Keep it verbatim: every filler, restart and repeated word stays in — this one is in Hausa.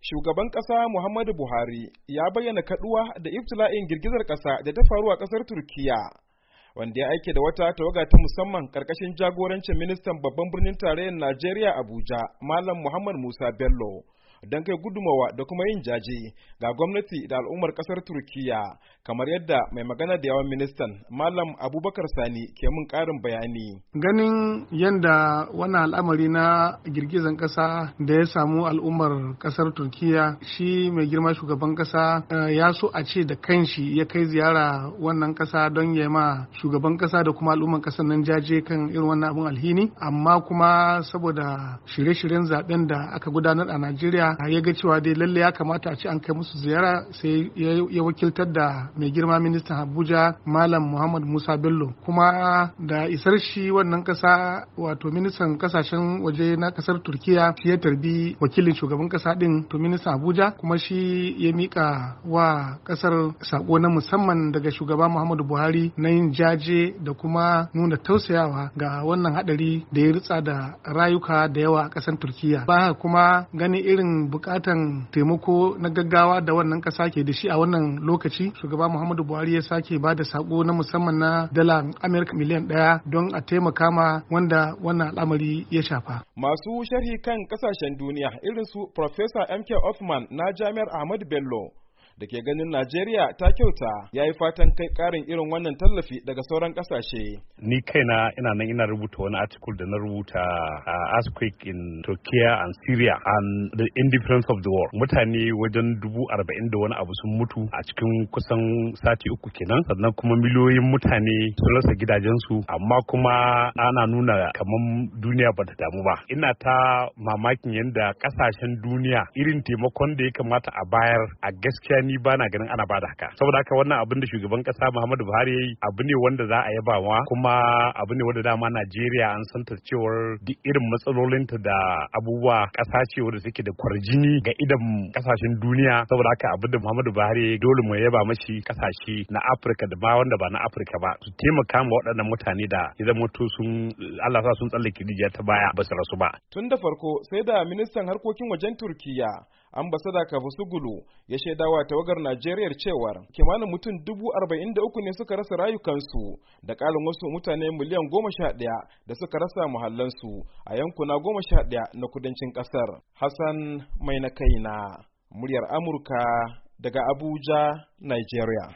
Shugaban ƙasa Muhammadu Buhari ya bayyana kaduwa da ibtila'in girgizar ƙasa da ta faru a ƙasar Turkiya, wanda ya aike da wata tawaga ta musamman ƙarƙashin jagorancin ministan babban birnin tarayyar Najeriya Abuja, Malam Muhammad Musa Bello, don kai gudumawa da kuma yin jaje ga gwamnati da al'ummar ƙasar Turkiya, kamar yadda mai magana da yawan ministan Malam Abubakar Sani ke mun ƙarin bayani. Ganin yadda wannan al'amari na girgizan ƙasa da ya samu al'ummar ƙasar Turkiya, shi mai girma shugaban ƙasa ya so a ce da kanshi ya kai ziyara wannan ƙasa don ya ma shugaban ƙasa da kuma al'ummar ƙasar nan jaje kan irin wannan abun alhini, amma kuma saboda shirye-shiryen zaben da aka gudanar a Najeriya ya ga cewa dai lalle ya kamata a ce an kai musu ziyara, sai ya wakiltar da mai girma ministan Abuja Malam Muhammad Musa Bello, kuma da isar shi wannan kasa wato ministan kasashen waje na kasar Turkiya shi ya tarbi wakilin shugaban kasa din to ministan Abuja, kuma shi ya mika wa kasar sako na musamman daga shugaba Muhammadu Buhari na yin jaje da kuma nuna tausayawa ga wannan hadari da ya ritsa da rayuka da yawa a kasar Turkiya. Ba kuma gani irin bukatan taimako na gaggawa da wannan kasa ke da shi a wannan lokaci, shugaba Muhammadu Buhari ya sake ba da sako na musamman na dala Amerika miliyan ɗaya don a taimaka ma wanda wannan al'amari ya shafa. Masu sharhi kan kasashen duniya irin su Professor M K Hoffman na Jami'ar Ahmadu Bello da ke ganin Najeriya ta kyauta, ya yi fatan kai karin irin wannan tallafi daga sauran kasashe. Ni kaina ina nan ina rubuta wani article da na rubuta uh, earthquake in Turkey and Syria and the indifference of the war. Mutane wajen dubu arba'in da wani abu sun mutu a cikin kusan sati uku kenan, sannan kuma miliyoyin mutane sun rasa gidajensu, amma kuma ana nuna kamar duniya bata damu ba. Ina ta mamakin yadda kasashen duniya irin taimakon da ya kamata a bayar a gaskiya ni ba na ganin ana bada haka. Saboda haka wannan abin da shugaban kasa Muhammadu Buhari yayi abu ne wanda za a yaba wa, kuma abu ne wanda dama Najeriya an san ta cewar duk irin matsalolinta da abubuwa kasa ce wanda take da kwarjini ga idan kasashen duniya. Saboda haka abin da Muhammadu Buhari yayi dole mu yaba mashi. Kasashe na Afirka da ba wanda ba na Afirka ba su taimaka ma waɗannan mutane da idan mutu sun Allah sa sun tsallake rijiya ta baya ba su rasu ba. Tun da farko sai da ministan harkokin wajen Turkiya ambasada Kavusoglu ya shaidawa tawagar Najeriya cewar kimanin mutum dubu arba'in da uku ne suka rasa rayukansu da ƙarin wasu mutane miliyan goma sha ɗaya da suka rasa muhallansu a yankuna goma sha ɗaya na kudancin ƙasar. Hassan Mai na kaina, muryar Amurka daga Abuja, Nigeria.